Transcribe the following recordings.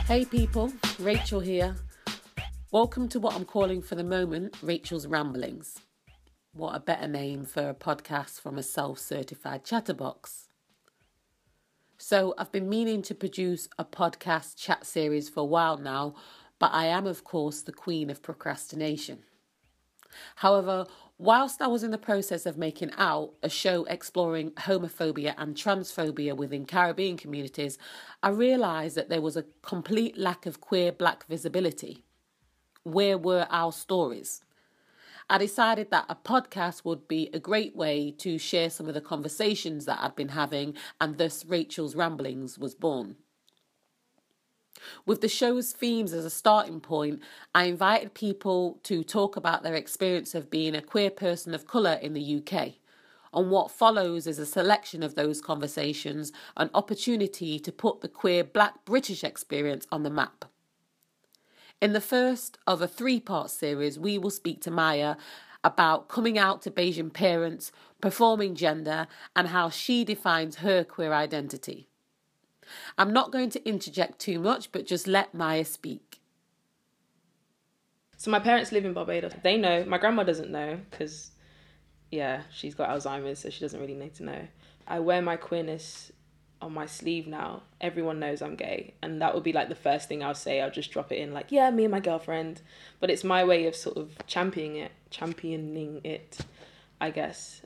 Hey people, Rachel here. Welcome to what I'm calling for the moment Rachel's Ramblings. What a better name for a podcast from a self-certified chatterbox. So I've been meaning to produce a podcast chat series for a while now, but I am of course the queen of procrastination. However, whilst I was in the process of making Out, a show exploring homophobia and transphobia within Caribbean communities, I realised that there was a complete lack of queer black visibility. Where were our stories? I decided that a podcast would be a great way to share some of the conversations that I'd been having, and thus Rachel's Ramblings was born. With the show's themes as a starting point, I invited people to talk about their experience of being a queer person of colour in the UK. And what follows is a selection of those conversations, an opportunity to put the queer black British experience on the map. In the first of a 3-part series, we will speak to Maya about coming out to Bayesian parents, performing gender, and how she defines her queer identity. I'm not going to interject too much, but just let Maya speak. So my parents live in Barbados. They know. My grandma doesn't know because, she's got Alzheimer's, so she doesn't really need to know. I wear my queerness on my sleeve now. Everyone knows I'm gay. And that would be like the first thing I'll say. I'll just drop it in like, yeah, me and my girlfriend. But it's my way of sort of championing it, I guess.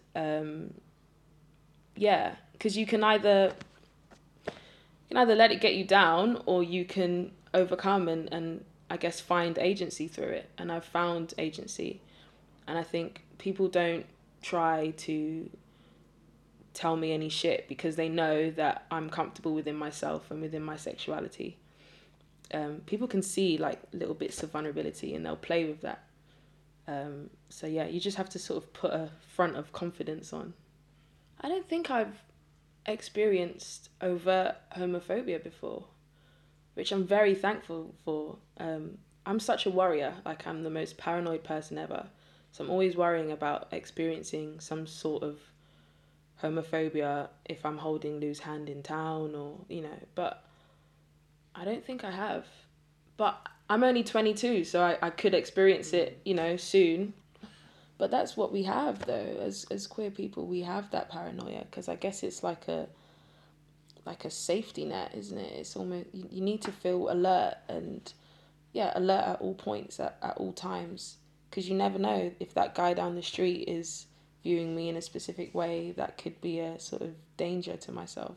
Because you can either let it get you down, or you can overcome and I guess find agency through it. And I've found agency. And I think people don't try to tell me any shit because they know that I'm comfortable within myself and within my sexuality. People can see like little bits of vulnerability and they'll play with that. You just have to sort of put a front of confidence on. I don't think I've experienced overt homophobia before, which I'm very thankful for. I'm such a worrier. Like, I'm the most paranoid person ever, so I'm always worrying about experiencing some sort of homophobia if I'm holding Lou's hand in town, or but I don't think I have. But I'm only 22, so I could experience it soon. But that's what we have, though, as queer people. We have that paranoia because I guess it's like a safety net, isn't it? It's almost, you need to feel alert alert at all points, at all times, because you never know if that guy down the street is viewing me in a specific way that could be a sort of danger to myself,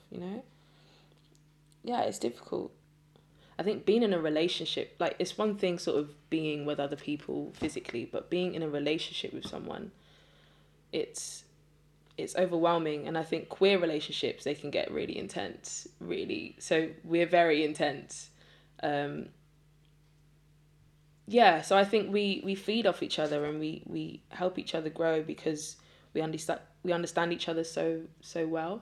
it's difficult. I think being in a relationship, like, it's one thing sort of being with other people physically, but being in a relationship with someone, it's overwhelming. And I think queer relationships, they can get really intense, really. So we're very intense. So I think we feed off each other and we help each other grow because we understand each other so well.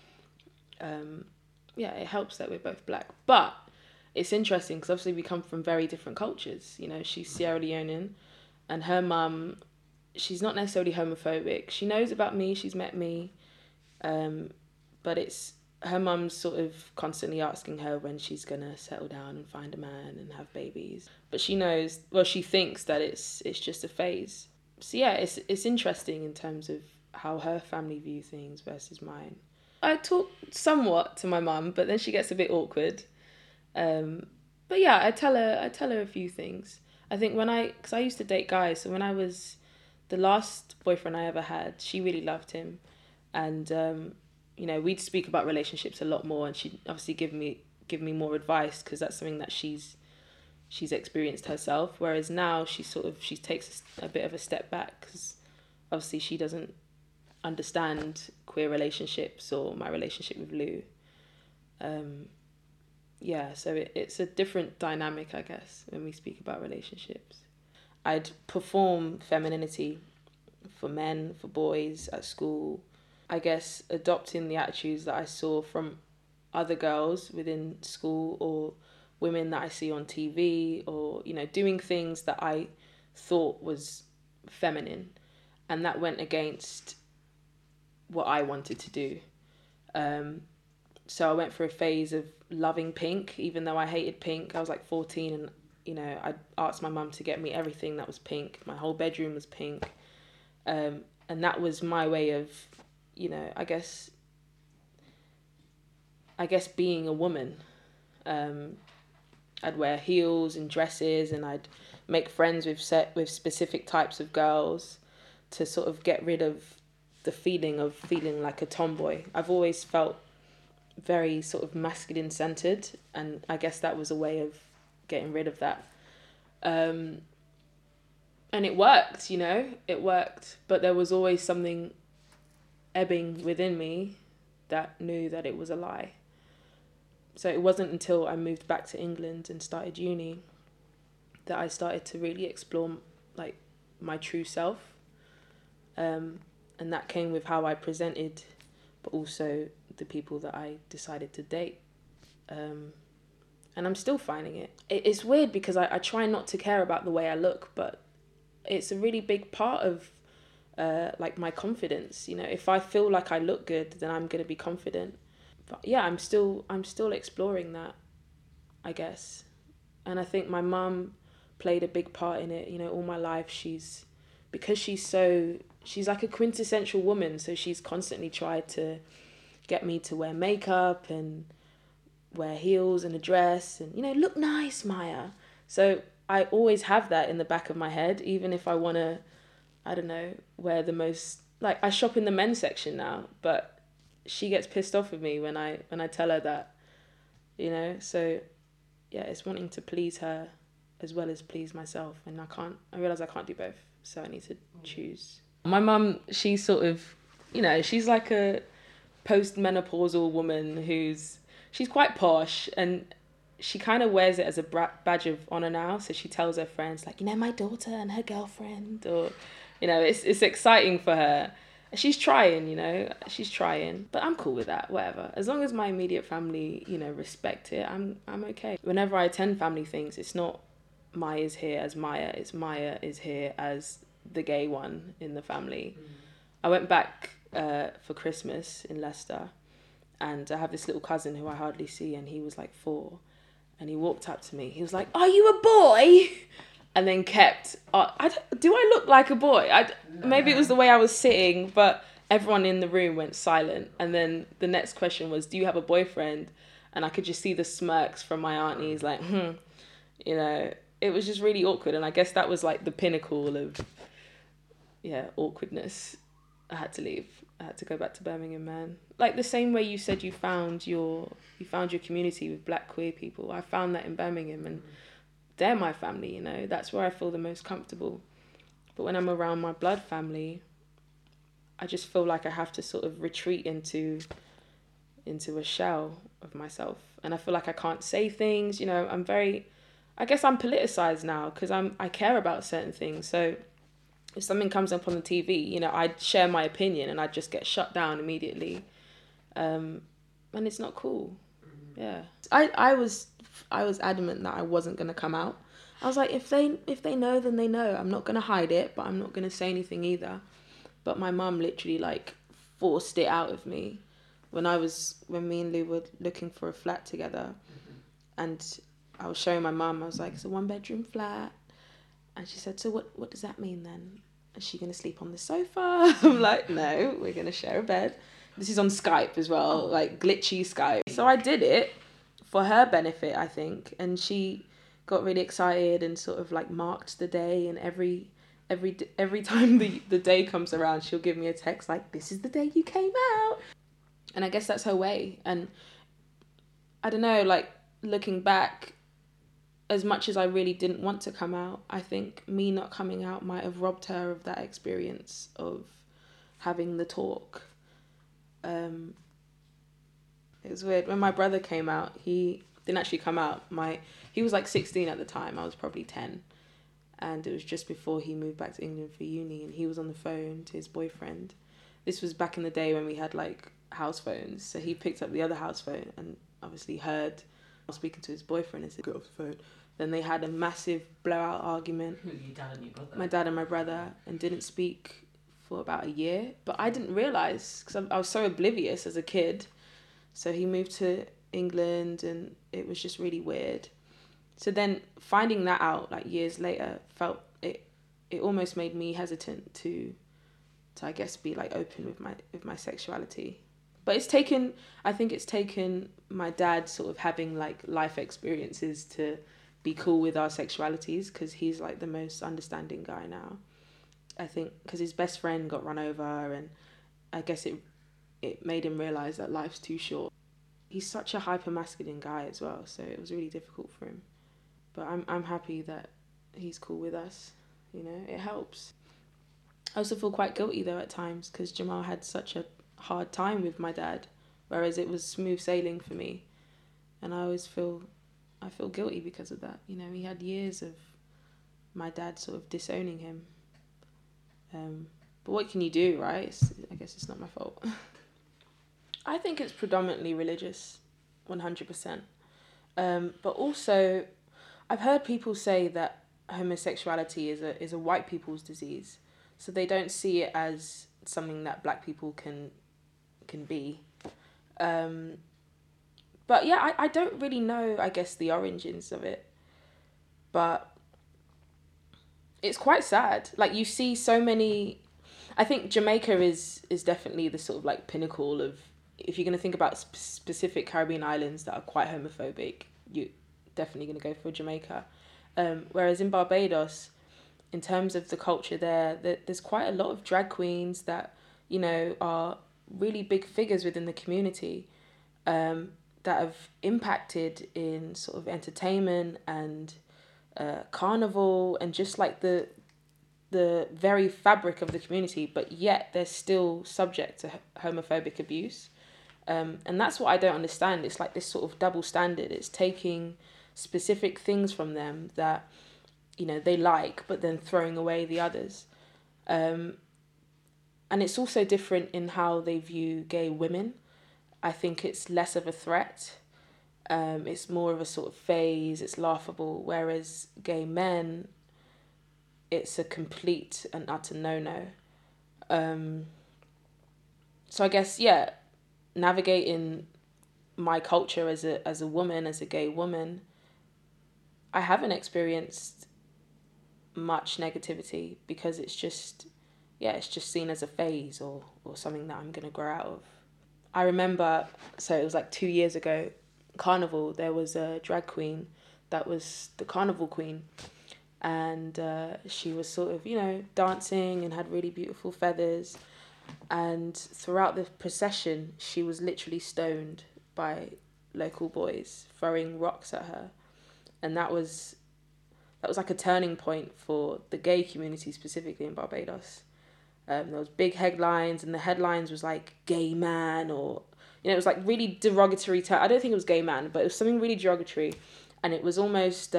It helps that we're both black. But it's interesting because obviously we come from very different cultures. She's Sierra Leonean, and her mum, she's not necessarily homophobic. She knows about me, she's met me, but it's her mum's sort of constantly asking her when she's gonna settle down and find a man and have babies. But she knows, well, she thinks that it's just a phase. So it's interesting in terms of how her family view things versus mine. I talk somewhat to my mum, but then she gets a bit awkward. I tell her a few things. I think because I used to date guys, so when I was, the last boyfriend I ever had, she really loved him, and we'd speak about relationships a lot more, and she'd obviously give me more advice because that's something that she's experienced herself. Whereas now she takes a bit of a step back because obviously she doesn't understand queer relationships or my relationship with Lou. So it's a different dynamic, I guess, when we speak about relationships. I'd perform femininity for men, for boys at school. I guess adopting the attitudes that I saw from other girls within school, or women that I see on TV, or, doing things that I thought was feminine. And that went against what I wanted to do. So I went through a phase of loving pink, even though I hated pink. I was like 14 and, you know, I asked my mum to get me everything that was pink. My whole bedroom was pink. And that was my way of, you know, I guess being a woman. I'd wear heels and dresses, and I'd make friends with specific types of girls to sort of get rid of the feeling of feeling like a tomboy. I've always felt very sort of masculine centered, and I guess that was a way of getting rid of that. And it worked, you know, it worked, but there was always something ebbing within me that knew that it was a lie. So it wasn't until I moved back to England and started uni that I started to really explore like my true self. And that came with how I presented, but also the people that I decided to date. And I'm still finding it. It's weird because I try not to care about the way I look, but it's a really big part of like my confidence. You know, if I feel like I look good, then I'm going to be confident. But yeah, I'm still exploring that, I guess. And I think my mum played a big part in it. You know, all my life she's like a quintessential woman, so she's constantly tried to get me to wear makeup and wear heels and a dress and, you know, look nice, Maya. So I always have that in the back of my head, even if I want to, I don't know, wear the most, like I shop in the men's section now, but she gets pissed off with me when I tell her that, you know. So yeah, it's wanting to please her as well as please myself, and I realize I can't do both, so I need to choose. My mum, she's sort of, you know, she's like a post-menopausal woman she's quite posh, and she kind of wears it as a badge of honor now. So she tells her friends, like, you know, my daughter and her girlfriend, or, you know, it's exciting for her. She's trying, you know, but I'm cool with that, whatever. As long as my immediate family, you know, respect it, I'm okay. Whenever I attend family things, it's not Maya's here as Maya, it's Maya is here as the gay one in the family. I went back for Christmas in Leicester, and I have this little cousin who I hardly see, and he was like 4, and he walked up to me. He was like, "Are you a boy?" And then kept, do I look like a boy? Maybe it was the way I was sitting, but everyone in the room went silent. And then the next question was, do you have a boyfriend? And I could just see the smirks from my aunties, like, you know, it was just really awkward. And I guess that was like the pinnacle of, yeah, awkwardness. I had to leave. I had to go back to Birmingham, man. Like the same way you said you found your community with black queer people. I found that in Birmingham, and they're my family, you know. That's where I feel the most comfortable. But when I'm around my blood family, I just feel like I have to sort of retreat into a shell of myself. And I feel like I can't say things, you know. I guess I'm politicized now because I care about certain things. So if something comes up on the TV, you know, I'd share my opinion and I'd just get shut down immediately. And it's not cool. Yeah. I was adamant that I wasn't going to come out. I was like, if they know, then they know. I'm not going to hide it, but I'm not going to say anything either. But my mum literally like forced it out of me when me and Lou were looking for a flat together. And I was showing my mum, I was like, it's a 1-bedroom flat. And she said, so what does that mean then? Is she going to sleep on the sofa? I'm like, no, we're going to share a bed. This is on Skype as well, like glitchy Skype. So I did it for her benefit, I think. And she got really excited and sort of like marked the day. And every time the day comes around, she'll give me a text like, this is the day you came out. And I guess that's her way. And I don't know, like looking back, as much as I really didn't want to come out, I think me not coming out might have robbed her of that experience of having the talk. It was weird. When my brother came out, he didn't actually come out. He was like 16 at the time. I was probably 10. And it was just before he moved back to England for uni, and he was on the phone to his boyfriend. This was back in the day when we had like house phones. So he picked up the other house phone and obviously heard I was speaking to his boyfriend and said, get off the phone. Then they had a massive blowout argument. Who, your dad and your brother? My dad and my brother, and didn't speak for about a year. But I didn't realise, because I was so oblivious as a kid. So he moved to England, and it was just really weird. So then finding that out like years later it almost made me hesitant to I guess be like open with my sexuality. But I think it's taken my dad sort of having like life experiences to be cool with our sexualities, because he's like the most understanding guy now. I think because his best friend got run over, and I guess it made him realize that life's too short. He's such a hyper masculine guy as well, so it was really difficult for him. But I'm happy that he's cool with us. You know, it helps. I also feel quite guilty though at times, because Jamal had such a hard time with my dad, whereas it was smooth sailing for me, and I feel guilty because of that. You know, he had years of my dad sort of disowning him. But what can you do, right? I guess it's not my fault. I think it's predominantly religious, 100%. But also, I've heard people say that homosexuality is a white people's disease, so they don't see it as something that black people can be. But yeah, I don't really know, I guess, the origins of it. But it's quite sad. Like, you see so many... I think Jamaica is definitely the sort of like pinnacle of... If you're going to think about specific Caribbean islands that are quite homophobic, you're definitely going to go for Jamaica. Whereas in Barbados, in terms of the culture there's quite a lot of drag queens that, you know, are really big figures within the community, that have impacted in sort of entertainment and carnival and just like the very fabric of the community, but yet they're still subject to homophobic abuse. And that's what I don't understand. It's like this sort of double standard. It's taking specific things from them that, you know, they like, but then throwing away the others. And it's also different in how they view gay women. I think it's less of a threat. It's more of a sort of phase. It's laughable. Whereas gay men, it's a complete and utter no-no. So I guess, yeah, navigating my culture as a woman, as a gay woman, I haven't experienced much negativity, because it's just seen as a phase or something that I'm going to grow out of. I remember, so it was like 2 years ago, Carnival, there was a drag queen that was the Carnival Queen, and she was sort of, you know, dancing and had really beautiful feathers, and throughout the procession she was literally stoned by local boys throwing rocks at her, and that was like a turning point for the gay community, specifically in Barbados. There was big headlines, and the headlines was like gay man, or, you know, it was like really derogatory term. I don't think it was gay man, but it was something really derogatory, and it was almost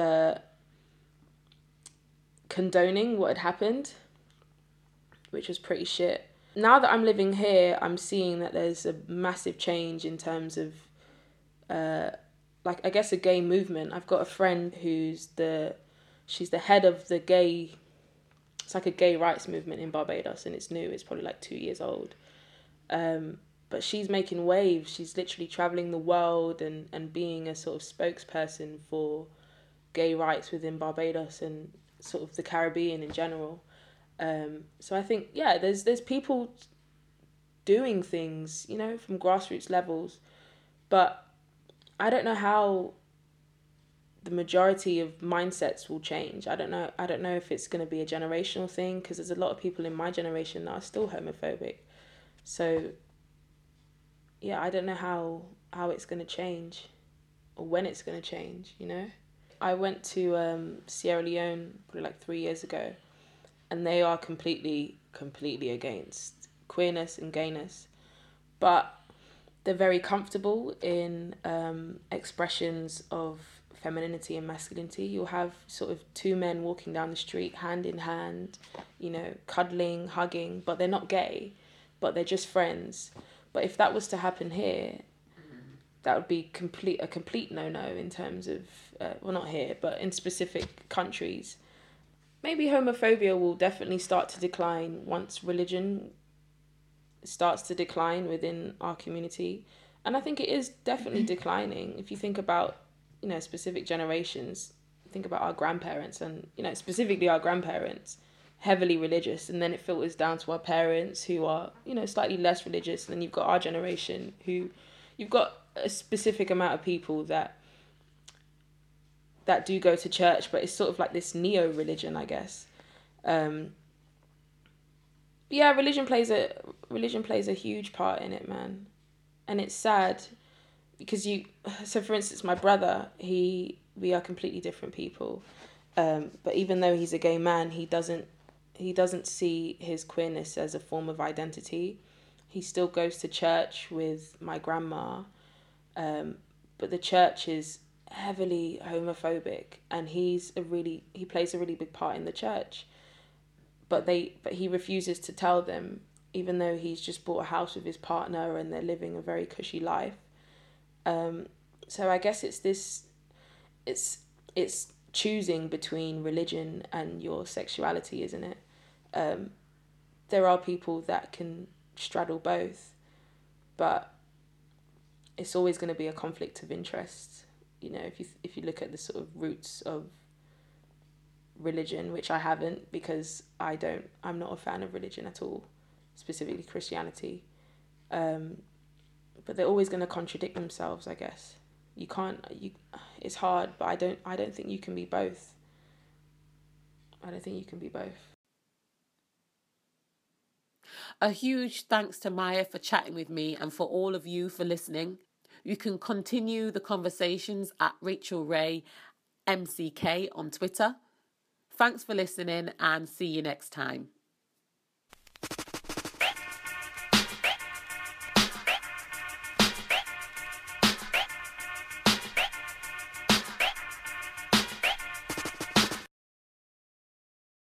condoning what had happened, which was pretty shit. Now that I'm living here, I'm seeing that there's a massive change in terms of like, I guess, a gay movement. I've got a friend who's she's the head of the gay... It's like a gay rights movement in Barbados, and it's new. It's probably like 2 years old. But she's making waves. She's literally traveling the world and being a sort of spokesperson for gay rights within Barbados and sort of the Caribbean in general. So I think, yeah, there's people doing things, you know, from grassroots levels, but I don't know how the majority of mindsets will change. I don't know if it's going to be a generational thing, because there's a lot of people in my generation that are still homophobic. So yeah, I don't know how it's going to change, or when it's going to change, you know. I went to Sierra Leone probably like 3 years ago, and they are completely against queerness and gayness, but they're very comfortable in expressions of femininity and masculinity. You'll have sort of two men walking down the street hand in hand, you know, cuddling, hugging, but they're not gay, but they're just friends. But if that was to happen here, that would be a complete no-no in terms of, well, not here, but in specific countries. Maybe homophobia will definitely start to decline once religion starts to decline within our community. And I think it is definitely declining. If you think about, specific generations, think about our grandparents and, specifically our grandparents, heavily religious. And then it filters down to our parents who are, slightly less religious. And then you've got our generation who, you've got a specific amount of people that do go to church, but it's sort of like this neo-religion, I guess. Yeah, religion plays a huge part in it, man. And it's sad because so for instance, my brother, we are completely different people. But even though he's a gay man, he doesn't see his queerness as a form of identity. He still goes to church with my grandma. But the church is heavily homophobic, and he plays a really big part in the church. But he refuses to tell them, even though he's just bought a house with his partner and they're living a very cushy life. So I guess it's choosing between religion and your sexuality, isn't it? There are people that can straddle both, but it's always going to be a conflict of interest. If you look at the sort of roots of religion, which I haven't, because I'm not a fan of religion at all, specifically Christianity. But they're always going to contradict themselves, I guess. It's hard, but I don't think you can be both. I don't think you can be both. A huge thanks to Maya for chatting with me and for all of you for listening. You can continue the conversations at Rachel Ray MCK on Twitter. Thanks for listening and see you next time.